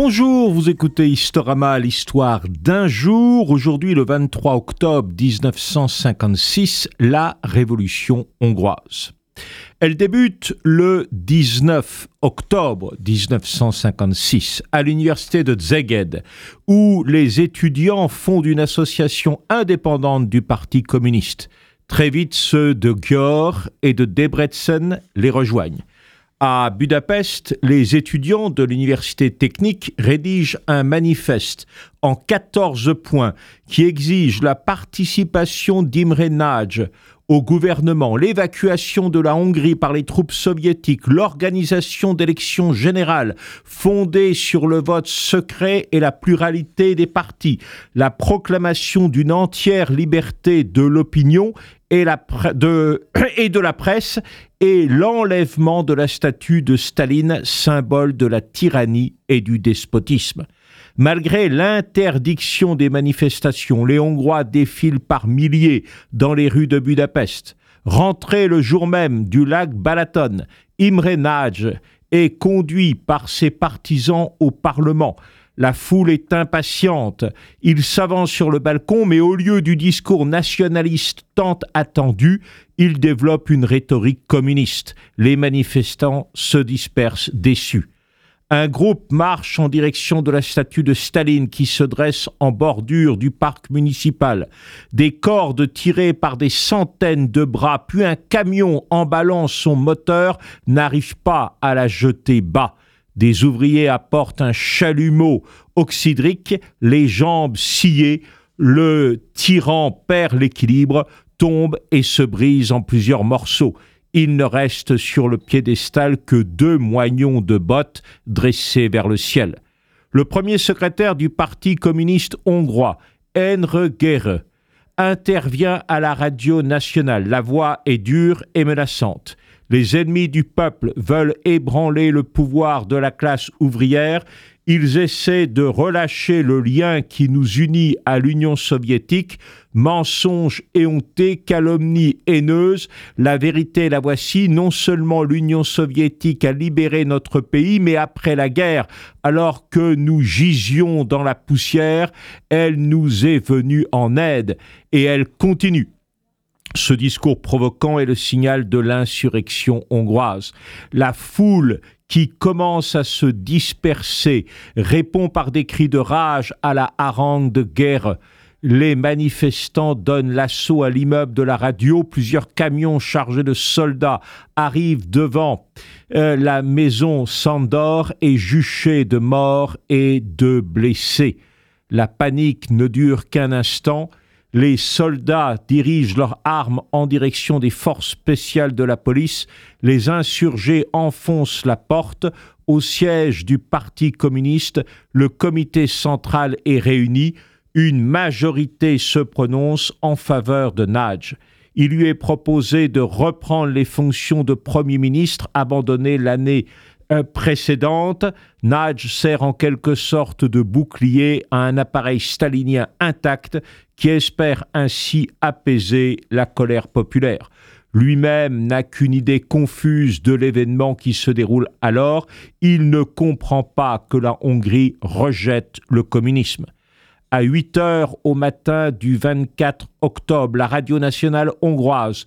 Bonjour, vous écoutez Historama, l'histoire d'un jour. Aujourd'hui, le 23 octobre 1956, la Révolution hongroise. Elle débute le 19 octobre 1956 à l'université de Szeged, où les étudiants fondent une association indépendante du Parti communiste. Très vite, ceux de Győr et de Debrecen les rejoignent. À Budapest, les étudiants de l'université technique rédigent un manifeste en 14 points qui exige la participation d'Imre Nagy au gouvernement, l'évacuation de la Hongrie par les troupes soviétiques, l'organisation d'élections générales fondées sur le vote secret et la pluralité des partis, la proclamation d'une entière liberté de l'opinion et de la presse et l'enlèvement de la statue de Staline, symbole de la tyrannie et du despotisme. Malgré l'interdiction des manifestations, les Hongrois défilent par milliers dans les rues de Budapest. Rentré le jour même du lac Balaton, Imre Nagy est conduit par ses partisans au Parlement. La foule est impatiente. Il s'avance sur le balcon, mais au lieu du discours nationaliste tant attendu, il développe une rhétorique communiste. Les manifestants se dispersent déçus. Un groupe marche en direction de la statue de Staline qui se dresse en bordure du parc municipal. Des cordes tirées par des centaines de bras, puis un camion emballant son moteur n'arrive pas à la jeter bas. Des ouvriers apportent un chalumeau oxydrique, les jambes sciées, le tyran perd l'équilibre, tombe et se brise en plusieurs morceaux. Il ne reste sur le piédestal que 2 moignons de bottes dressés vers le ciel. Le premier secrétaire du Parti communiste hongrois, Endre Győr, intervient à la radio nationale. La voix est dure et menaçante. Les ennemis du peuple veulent ébranler le pouvoir de la classe ouvrière. Ils essaient de relâcher le lien qui nous unit à l'Union soviétique. Mensonges éhontés, calomnies haineuses, la vérité la voici. Non seulement l'Union soviétique a libéré notre pays, mais après la guerre, alors que nous gisions dans la poussière, elle nous est venue en aide et elle continue. Ce discours provoquant est le signal de l'insurrection hongroise. La foule qui commence à se disperser répond par des cris de rage à la harangue de Győr. Les manifestants donnent l'assaut à l'immeuble de la radio. Plusieurs camions chargés de soldats arrivent devant la maison Sándor et juchés de morts et de blessés. La panique ne dure qu'un instant. Les soldats dirigent leurs armes en direction des forces spéciales de la police. Les insurgés enfoncent la porte. Au siège du Parti communiste, le comité central est réuni. Une majorité se prononce en faveur de Nagy. Il lui est proposé de reprendre les fonctions de Premier ministre abandonnées l'année précédente. Nagy sert en quelque sorte de bouclier à un appareil stalinien intact qui espère ainsi apaiser la colère populaire. Lui-même n'a qu'une idée confuse de l'événement qui se déroule alors. Il ne comprend pas que la Hongrie rejette le communisme. À 8 heures au matin du 24 octobre, la radio nationale hongroise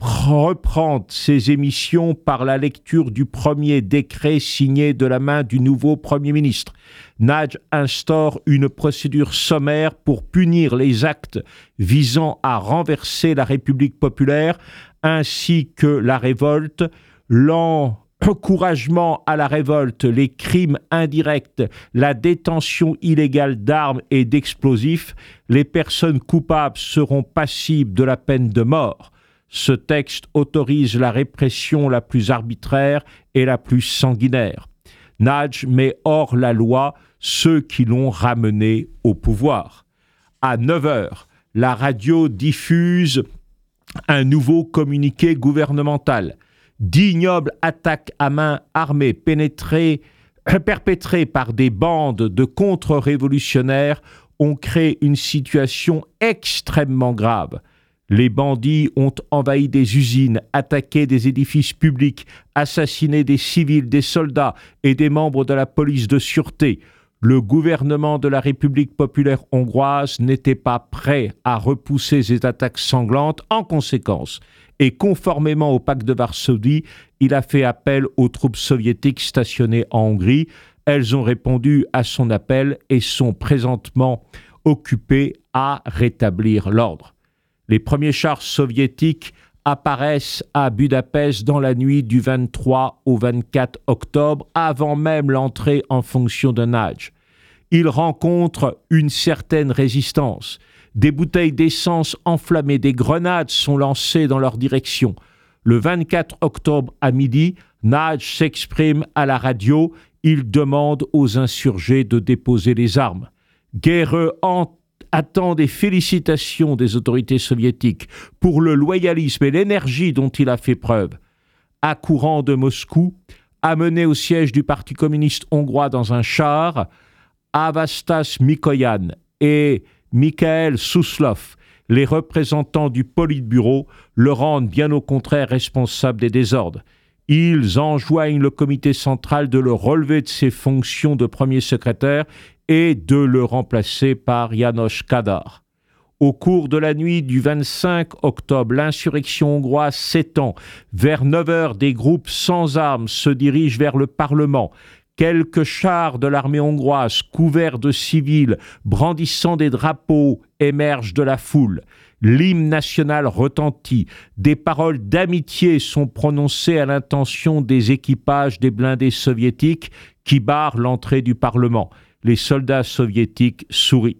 reprend ses émissions par la lecture du premier décret signé de la main du nouveau Premier ministre. Nagy instaure une procédure sommaire pour punir les actes visant à renverser la République populaire ainsi que la révolte, l'encouragement à la révolte, les crimes indirects, la détention illégale d'armes et d'explosifs. Les personnes coupables seront passibles de la peine de mort. Ce texte autorise la répression la plus arbitraire et la plus sanguinaire. Nagy met hors la loi ceux qui l'ont ramené au pouvoir. À 9 heures, la radio diffuse un nouveau communiqué gouvernemental. D'ignobles attaques à main armée perpétrées par des bandes de contre-révolutionnaires ont créé une situation extrêmement grave. Les bandits ont envahi des usines, attaqué des édifices publics, assassiné des civils, des soldats et des membres de la police de sûreté. Le gouvernement de la République populaire hongroise n'était pas prêt à repousser ces attaques sanglantes. En conséquence, et conformément au pacte de Varsovie, il a fait appel aux troupes soviétiques stationnées en Hongrie. Elles ont répondu à son appel et sont présentement occupées à rétablir l'ordre. Les premiers chars soviétiques apparaissent à Budapest dans la nuit du 23 au 24 octobre, avant même l'entrée en fonction de Nagy. Ils rencontrent une certaine résistance. Des bouteilles d'essence enflammées, des grenades sont lancées dans leur direction. Le 24 octobre à midi, Nagy s'exprime à la radio. Il demande aux insurgés de déposer les armes. Guerrero attend des félicitations des autorités soviétiques pour le loyalisme et l'énergie dont il a fait preuve. Accourant de Moscou, amené au siège du Parti communiste hongrois dans un char, Avastas Mikoyan et Mikhail Suslov, les représentants du Politburo, le rendent bien au contraire responsable des désordres. Ils enjoignent le comité central de le relever de ses fonctions de premier secrétaire et de le remplacer par János Kadar. Au cours de la nuit du 25 octobre, l'insurrection hongroise s'étend. Vers 9 heures, des groupes sans armes se dirigent vers le Parlement. Quelques chars de l'armée hongroise, couverts de civils, brandissant des drapeaux, émergent de la foule. L'hymne national retentit. Des paroles d'amitié sont prononcées à l'intention des équipages des blindés soviétiques qui barrent l'entrée du Parlement. Les soldats soviétiques sourient.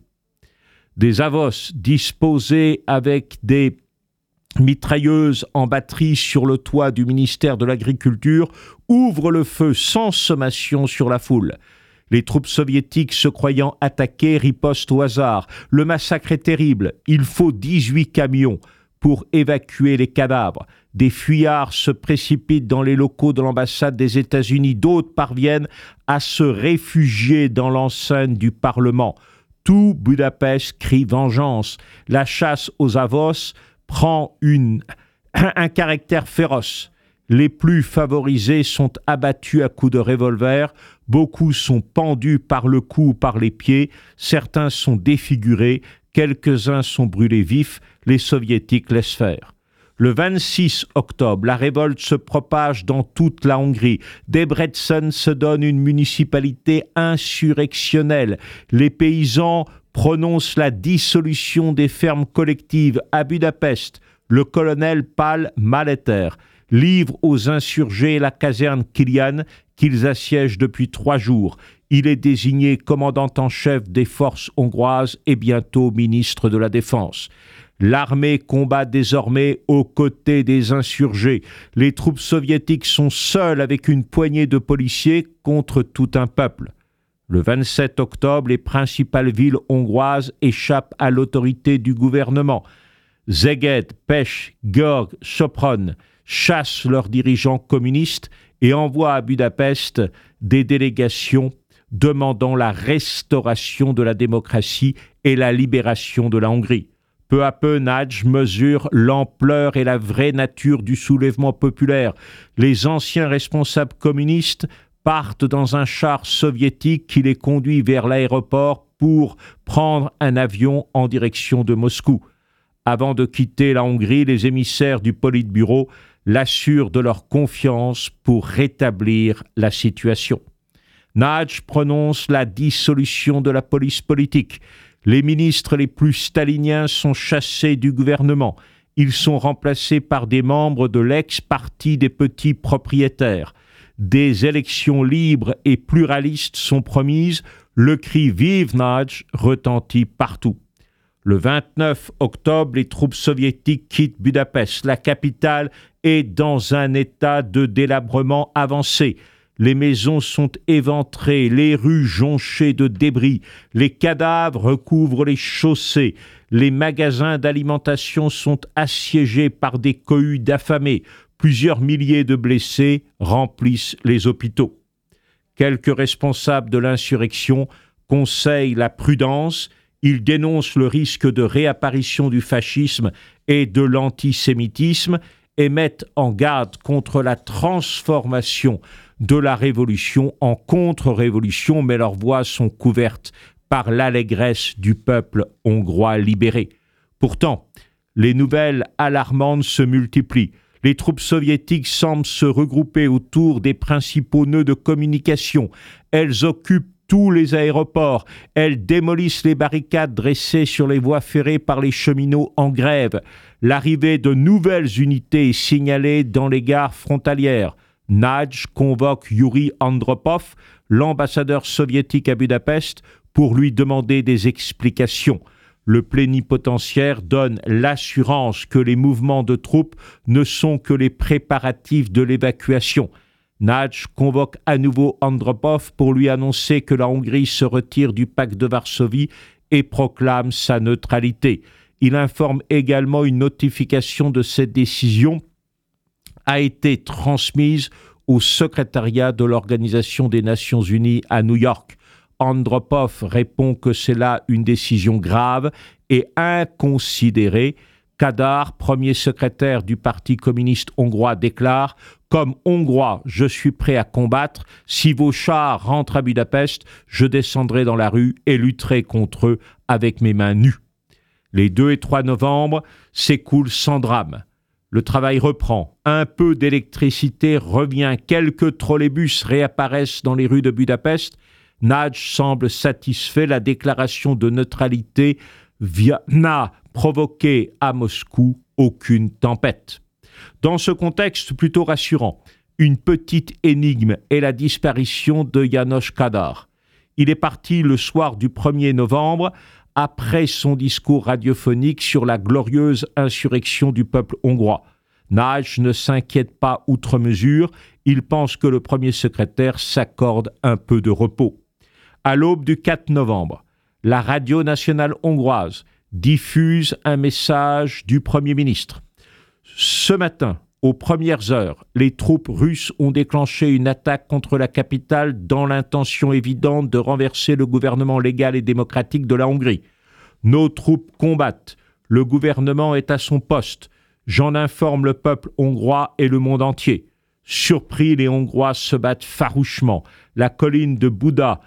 Des avos disposés avec des mitrailleuses en batterie sur le toit du ministère de l'Agriculture ouvrent le feu sans sommation sur la foule. Les troupes soviétiques, se croyant attaquées, ripostent au hasard. Le massacre est terrible. Il faut 18 camions pour évacuer les cadavres. Des fuyards se précipitent dans les locaux de l'ambassade des États-Unis. D'autres parviennent à se réfugier dans l'enceinte du Parlement. Tout Budapest crie vengeance. La chasse aux avos prend un caractère féroce. Les plus favorisés sont abattus à coups de revolver. Beaucoup sont pendus par le cou ou par les pieds. Certains sont défigurés. Quelques-uns sont brûlés vifs. Les soviétiques laissent faire. Le 26 octobre, la révolte se propage dans toute la Hongrie. Debrecen se donne une municipalité insurrectionnelle. Les paysans prononcent la dissolution des fermes collectives. À Budapest, le colonel Pál Máleter livre aux insurgés la caserne Kilian qu'ils assiègent depuis 3 jours. Il est désigné commandant en chef des forces hongroises et bientôt ministre de la Défense. L'armée combat désormais aux côtés des insurgés. Les troupes soviétiques sont seules avec une poignée de policiers contre tout un peuple. Le 27 octobre, les principales villes hongroises échappent à l'autorité du gouvernement. Szeged, Pest, Győr, Sopron chassent leurs dirigeants communistes et envoient à Budapest des délégations demandant la restauration de la démocratie et la libération de la Hongrie. Peu à peu, Nagy mesure l'ampleur et la vraie nature du soulèvement populaire. Les anciens responsables communistes partent dans un char soviétique qui les conduit vers l'aéroport pour prendre un avion en direction de Moscou. Avant de quitter la Hongrie, les émissaires du Politburo l'assurent de leur confiance pour rétablir la situation. Nagy prononce la dissolution de la police politique. Les ministres les plus staliniens sont chassés du gouvernement. Ils sont remplacés par des membres de l'ex-parti des petits propriétaires. Des élections libres et pluralistes sont promises. Le cri « Vive Nagy » retentit partout. Le 29 octobre, les troupes soviétiques quittent Budapest. La capitale est dans un état de délabrement avancé. Les maisons sont éventrées, les rues jonchées de débris, les cadavres recouvrent les chaussées, les magasins d'alimentation sont assiégés par des cohues d'affamés, plusieurs milliers de blessés remplissent les hôpitaux. Quelques responsables de l'insurrection conseillent la prudence. Ils dénoncent le risque de réapparition du fascisme et de l'antisémitisme et mettent en garde contre la transformation de la révolution en contre-révolution, mais leurs voix sont couvertes par l'allégresse du peuple hongrois libéré. Pourtant, les nouvelles alarmantes se multiplient. Les troupes soviétiques semblent se regrouper autour des principaux nœuds de communication. Elles occupent tous les aéroports. Elles démolissent les barricades dressées sur les voies ferrées par les cheminots en grève. L'arrivée de nouvelles unités est signalée dans les gares frontalières. Nagy convoque Yuri Andropov, l'ambassadeur soviétique à Budapest, pour lui demander des explications. Le plénipotentiaire donne l'assurance que les mouvements de troupes ne sont que les préparatifs de l'évacuation. Nagy convoque à nouveau Andropov pour lui annoncer que la Hongrie se retire du pacte de Varsovie et proclame sa neutralité. Il informe également une notification de cette décision a été transmise au secrétariat de l'Organisation des Nations Unies à New York. Andropov répond que c'est là une décision grave et inconsidérée. Kadar, premier secrétaire du Parti communiste hongrois, déclare « Comme Hongrois, je suis prêt à combattre. Si vos chars rentrent à Budapest, je descendrai dans la rue et lutterai contre eux avec mes mains nues. » Les 2 et 3 novembre s'écoulent sans drame. Le travail reprend. Un peu d'électricité revient. Quelques trolleybus réapparaissent dans les rues de Budapest. Nagy semble satisfait. La déclaration de neutralité n'a provoqué à Moscou aucune tempête. Dans ce contexte plutôt rassurant, une petite énigme est la disparition de János Kadar. Il est parti le soir du 1er novembre après son discours radiophonique sur la glorieuse insurrection du peuple hongrois. Nagy ne s'inquiète pas outre mesure, il pense que le premier secrétaire s'accorde un peu de repos. À l'aube du 4 novembre, la radio nationale hongroise diffuse un message du Premier ministre. Ce matin, aux premières heures, les troupes russes ont déclenché une attaque contre la capitale dans l'intention évidente de renverser le gouvernement légal et démocratique de la Hongrie. Nos troupes combattent. Le gouvernement est à son poste. J'en informe le peuple hongrois et le monde entier. Surpris, les Hongrois se battent farouchement. La colline de Buda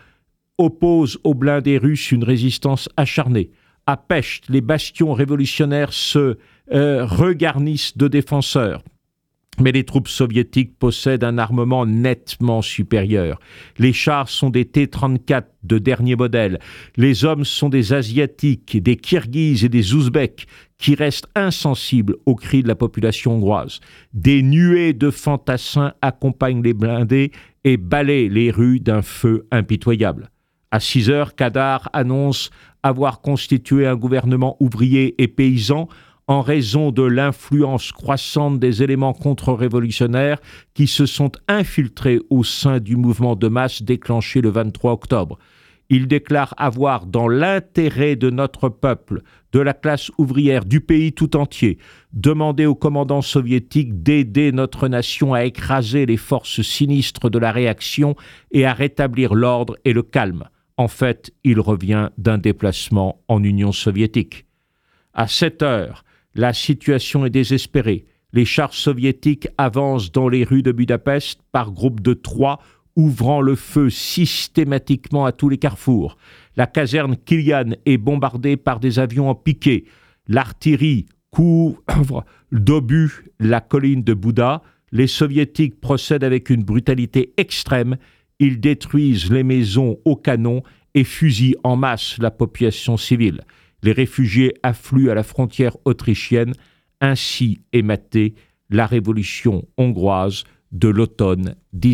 oppose aux blindés russes une résistance acharnée. À Pest, les bastions révolutionnaires se regarnissent de défenseurs. Mais les troupes soviétiques possèdent un armement nettement supérieur. Les chars sont des T-34 de dernier modèle. Les hommes sont des Asiatiques, des Kirghizes et des Ouzbeks qui restent insensibles aux cris de la population hongroise. Des nuées de fantassins accompagnent les blindés et balayent les rues d'un feu impitoyable. À 6 heures, Kadar annonce avoir constitué un gouvernement ouvrier et paysan en raison de l'influence croissante des éléments contre-révolutionnaires qui se sont infiltrés au sein du mouvement de masse déclenché le 23 octobre. Il déclare avoir, dans l'intérêt de notre peuple, de la classe ouvrière, du pays tout entier, demandé au commandant soviétique d'aider notre nation à écraser les forces sinistres de la réaction et à rétablir l'ordre et le calme. En fait, il revient d'un déplacement en Union soviétique. À 7 heures, la situation est désespérée. Les chars soviétiques avancent dans les rues de Budapest par groupe de 3, ouvrant le feu systématiquement à tous les carrefours. La caserne Kilian est bombardée par des avions en piqué. L'artillerie couvre d'obus la colline de Buda. Les soviétiques procèdent avec une brutalité extrême. Ils détruisent les maisons au canon et fusillent en masse la population civile. Les réfugiés affluent à la frontière autrichienne. Ainsi est matée la révolution hongroise de l'automne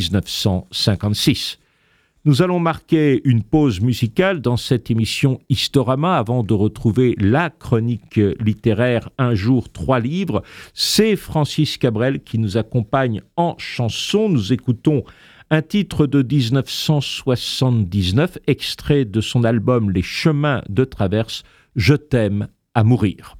1956. Nous allons marquer une pause musicale dans cette émission Historama avant de retrouver la chronique littéraire Un jour, 3 livres. C'est Francis Cabrel qui nous accompagne en chanson. Nous écoutons un titre de 1979, extrait de son album Les chemins de traverse, Je t'aime à mourir.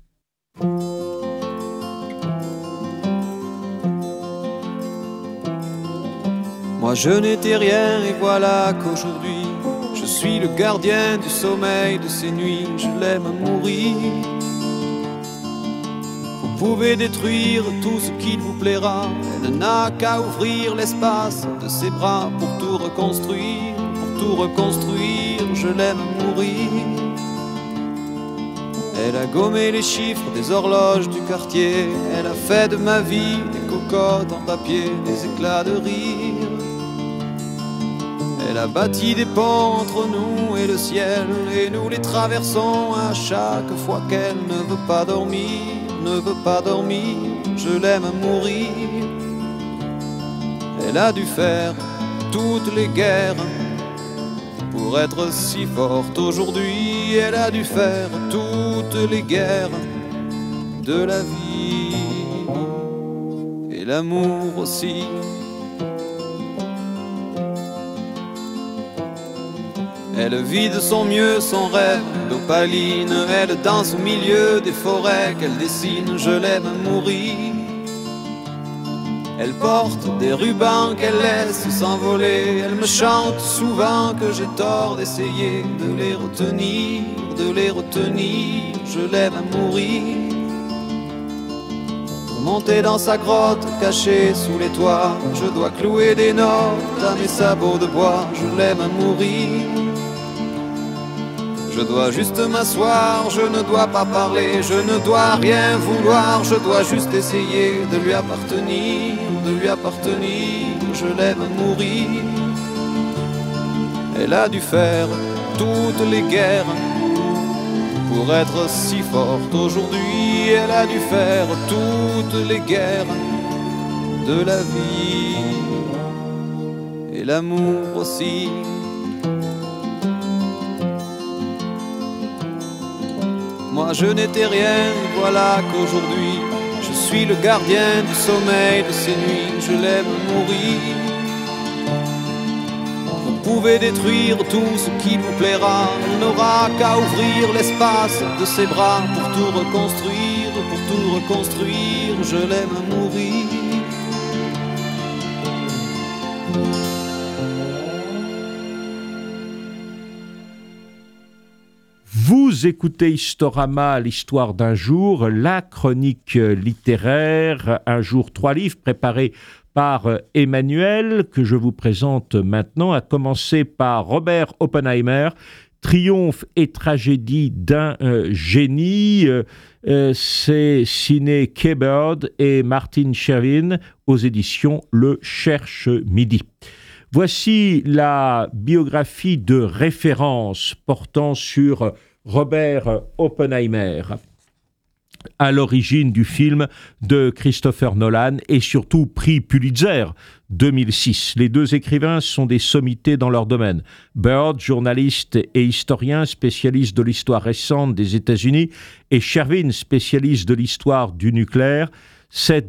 Moi je n'étais rien et voilà qu'aujourd'hui je suis le gardien du sommeil de ces nuits, je l'aime à mourir. Faut Vous pouvez détruire tout ce qu'il vous plaira. Elle n'a qu'à ouvrir l'espace de ses bras pour tout reconstruire, pour tout reconstruire. Je l'aime mourir. Elle a gommé les chiffres des horloges du quartier. Elle a fait de ma vie des cocottes en papier, des éclats de rire. Elle a bâti des ponts entre nous et le ciel, et nous les traversons à chaque fois qu'elle ne veut pas dormir, ne veut pas dormir. Je l'aime mourir. Elle a dû faire toutes les guerres pour être si forte aujourd'hui. Elle a dû faire toutes les guerres de la vie et l'amour aussi. Elle vit de son mieux son rêve d'opaline. Elle danse au milieu des forêts qu'elle dessine. Je l'aime mourir. Elle porte des rubans qu'elle laisse s'envoler. Elle me chante souvent que j'ai tort d'essayer de les retenir, de les retenir. Je l'aime mourir. Pour monter dans sa grotte cachée sous les toits, je dois clouer des notes à mes sabots de bois. Je l'aime mourir. Je dois juste m'asseoir, je ne dois pas parler, je ne dois rien vouloir, je dois juste essayer de lui appartenir, de lui appartenir. Je l'aime mourir. Elle a dû faire toutes les guerres pour être si forte aujourd'hui. Elle a dû faire toutes les guerres de la vie et l'amour aussi. Moi je n'étais rien, voilà qu'aujourd'hui je suis le gardien du sommeil de ces nuits. Je l'aime mourir. Vous pouvez détruire tout ce qui vous plaira. Elle n'aura qu'à ouvrir l'espace de ses bras pour tout reconstruire, pour tout reconstruire. Je l'aime mourir. Vous écoutez Historama, l'histoire d'un jour, la chronique littéraire, un jour, 3 livres préparés par Emmanuel, que je vous présente maintenant, à commencer par Robert Oppenheimer, Triomphe et tragédie d'un génie. C'est signé Kay Bird et Martin Sherwin aux éditions Le Cherche Midi. Voici la biographie de référence portant sur Robert Oppenheimer, à l'origine du film de Christopher Nolan et surtout prix Pulitzer 2006. Les deux écrivains sont des sommités dans leur domaine. Bird, journaliste et historien, spécialiste de l'histoire récente des États-Unis, et Sherwin, spécialiste de l'histoire du nucléaire. Cette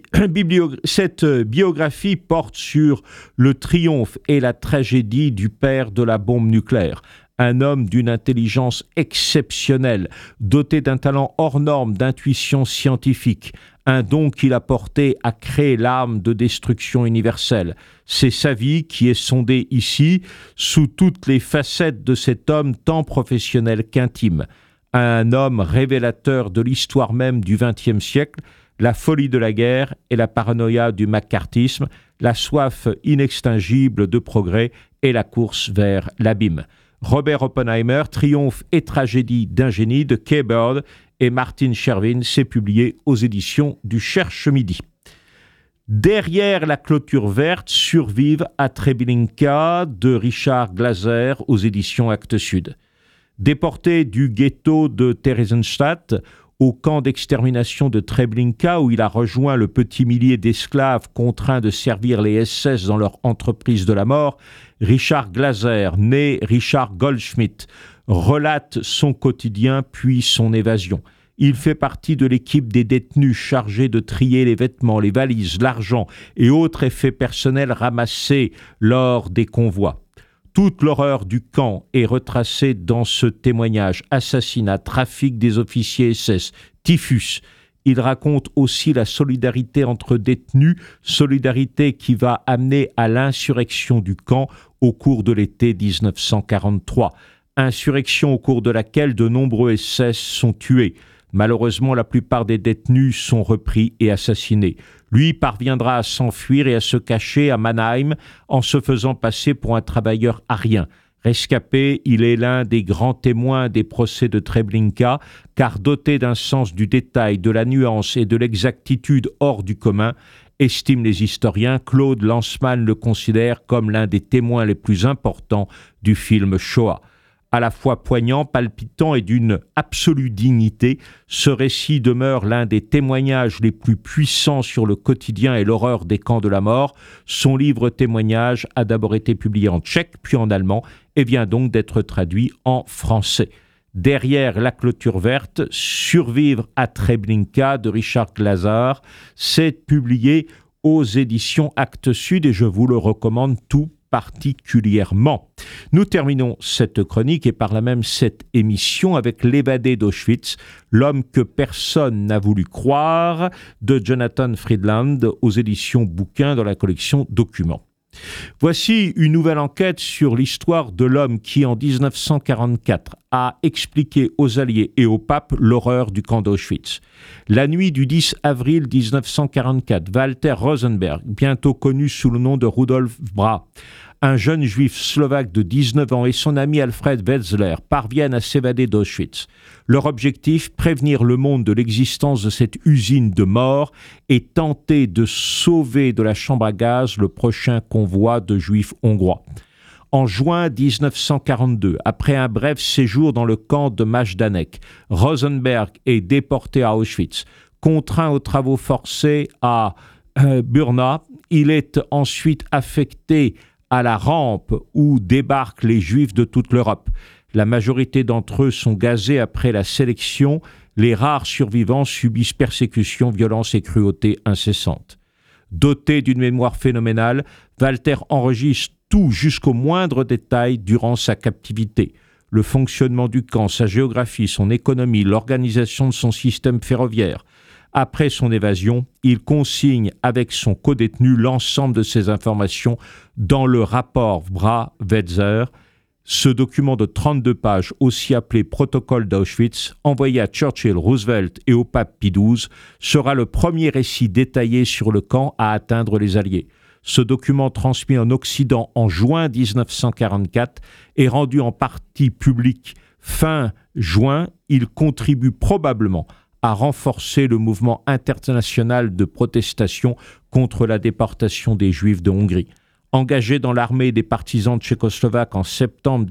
biographie porte sur le triomphe et la tragédie du père de la bombe nucléaire. Un homme d'une intelligence exceptionnelle, doté d'un talent hors norme d'intuition scientifique, un don qu'il a porté à créer l'arme de destruction universelle. C'est sa vie qui est sondée ici, sous toutes les facettes de cet homme tant professionnel qu'intime. Un homme révélateur de l'histoire même du XXe siècle, la folie de la guerre et la paranoïa du macartisme, la soif inextinguible de progrès et la course vers l'abîme. Robert Oppenheimer, Triomphe et tragédie d'un génie de Kay Bird et Martin Sherwin, c'est publié aux éditions du Cherche Midi. Derrière la clôture verte, Survivre à Treblinka de Richard Glaser aux éditions Actes Sud. Déporté du ghetto de Theresienstadt au camp d'extermination de Treblinka, où il a rejoint le petit millier d'esclaves contraints de servir les SS dans leur entreprise de la mort, Richard Glaser, né Richard Goldschmidt, relate son quotidien puis son évasion. Il fait partie de l'équipe des détenus chargés de trier les vêtements, les valises, l'argent et autres effets personnels ramassés lors des convois. Toute l'horreur du camp est retracée dans ce témoignage. Assassinat, trafic des officiers SS, typhus. Il raconte aussi la solidarité entre détenus, solidarité qui va amener à l'insurrection du camp au cours de l'été 1943. Insurrection au cours de laquelle de nombreux SS sont tués. Malheureusement, la plupart des détenus sont repris et assassinés. Lui parviendra à s'enfuir et à se cacher à Mannheim en se faisant passer pour un travailleur arien. Rescapé, il est l'un des grands témoins des procès de Treblinka, car doté d'un sens du détail, de la nuance et de l'exactitude hors du commun, estiment les historiens, Claude Lanzmann le considère comme l'un des témoins les plus importants du film Shoah. À la fois poignant, palpitant et d'une absolue dignité, ce récit demeure l'un des témoignages les plus puissants sur le quotidien et l'horreur des camps de la mort. Son livre témoignage a d'abord été publié en tchèque, puis en allemand, et vient donc d'être traduit en français. Derrière la clôture verte, Survivre à Treblinka de Richard Lazar, c'est publié aux éditions Actes Sud et je vous le recommande tout particulièrement. Nous terminons cette chronique et par là même cette émission avec L'évadé d'Auschwitz, l'homme que personne n'a voulu croire de Jonathan Friedland aux éditions Bouquin dans la collection Documents. Voici une nouvelle enquête sur l'histoire de l'homme qui, en 1944, a expliqué aux Alliés et au pape l'horreur du camp d'Auschwitz. La nuit du 10 avril 1944, Walter Rosenberg, bientôt connu sous le nom de Rudolf Bra, un jeune juif slovaque de 19 ans et son ami Alfred Wetzler parviennent à s'évader d'Auschwitz. Leur objectif, prévenir le monde de l'existence de cette usine de mort et tenter de sauver de la chambre à gaz le prochain convoi de juifs hongrois. En juin 1942, après un bref séjour dans le camp de Majdanek, Rosenberg est déporté à Auschwitz. Contraint aux travaux forcés à Brna, il est ensuite affecté à la rampe où débarquent les Juifs de toute l'Europe. La majorité d'entre eux sont gazés après la sélection. Les rares survivants subissent persécutions, violences et cruautés incessantes. Doté d'une mémoire phénoménale, Walter enregistre tout jusqu'au moindre détail durant sa captivité. Le fonctionnement du camp, sa géographie, son économie, l'organisation de son système ferroviaire. Après son évasion, il consigne avec son codétenu l'ensemble de ces informations dans le rapport Bra-Wetzler, ce document de 32 pages, aussi appelé Protocole d'Auschwitz, envoyé à Churchill, Roosevelt et au pape Pie XII, sera le premier récit détaillé sur le camp à atteindre les Alliés. Ce document transmis en Occident en juin 1944 est rendu en partie public fin juin. Il contribue probablement à renforcer le mouvement international de protestation contre la déportation des Juifs de Hongrie. Engagé dans l'armée des partisans tchécoslovaques en septembre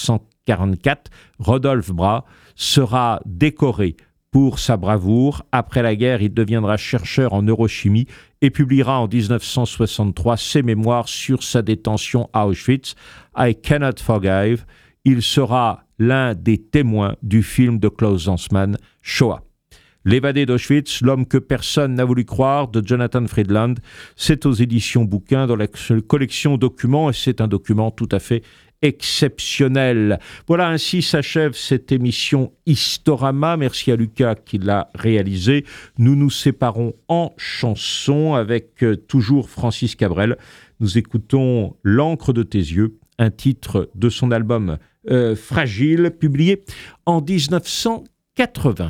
1944, Rudolf Bra sera décoré pour sa bravoure. Après la guerre, il deviendra chercheur en neurochimie et publiera en 1963 ses mémoires sur sa détention à Auschwitz, I Cannot Forgive. Il sera l'un des témoins du film de Klaus Lanzmann, Shoah. L'évadé d'Auschwitz, l'homme que personne n'a voulu croire, de Jonathan Friedland, c'est aux éditions Bouquin dans la collection Documents et c'est un document tout à fait exceptionnel. Voilà, ainsi s'achève cette émission Historama. Merci à Lucas qui l'a réalisée. Nous nous séparons en chansons avec toujours Francis Cabrel. Nous écoutons L'encre de tes yeux, un titre de son album Fragile, publié en 1980.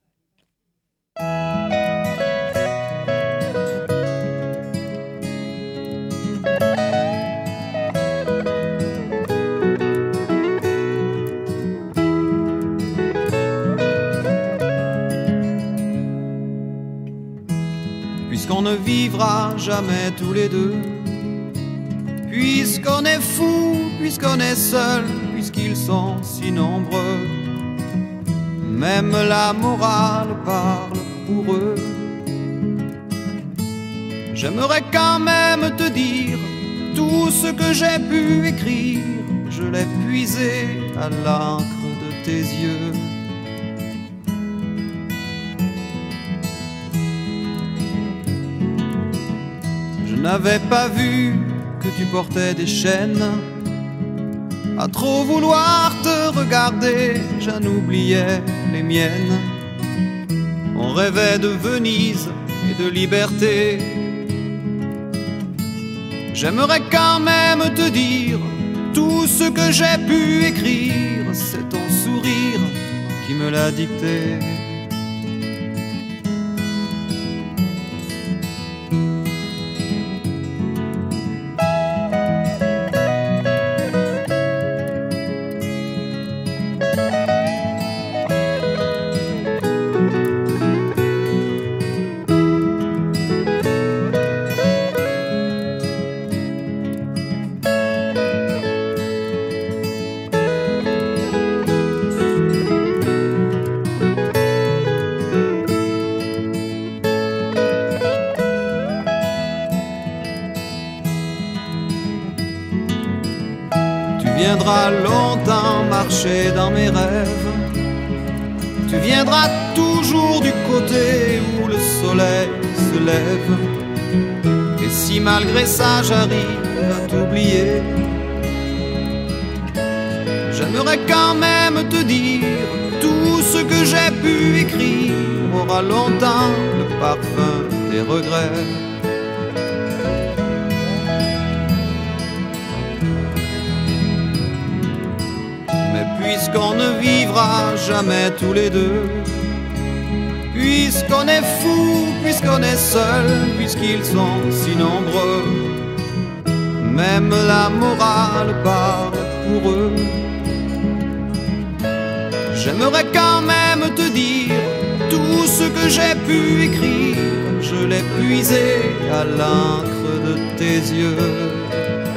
Puisqu'on ne vivra jamais tous les deux, puisqu'on est fou, puisqu'on est seul, puisqu'ils sont si nombreux, même la morale parle pour eux. J'aimerais quand même te dire tout ce que j'ai pu écrire, je l'ai puisé à l'encre de tes yeux. Je n'avais pas vu que tu portais des chaînes. À trop vouloir te regarder, j'en oubliais les miennes. On rêvait de Venise et de liberté. J'aimerais quand même te dire tout ce que j'ai pu écrire, c'est ton sourire qui me l'a dicté. viendras longtemps marcher dans mes rêves. Tu viendras toujours du côté où le soleil se lève. Et si malgré ça j'arrive à t'oublier, j'aimerais quand même te dire tout ce que j'ai pu écrire aura longtemps le parfum des regrets. Mais puisqu'on ne vivra jamais tous les deux, puisqu'on est fou, puisqu'on est seul, puisqu'ils sont si nombreux, même la morale parle pour eux. J'aimerais quand même te dire tout ce que j'ai pu écrire, je l'ai puisé à l'encre de tes yeux.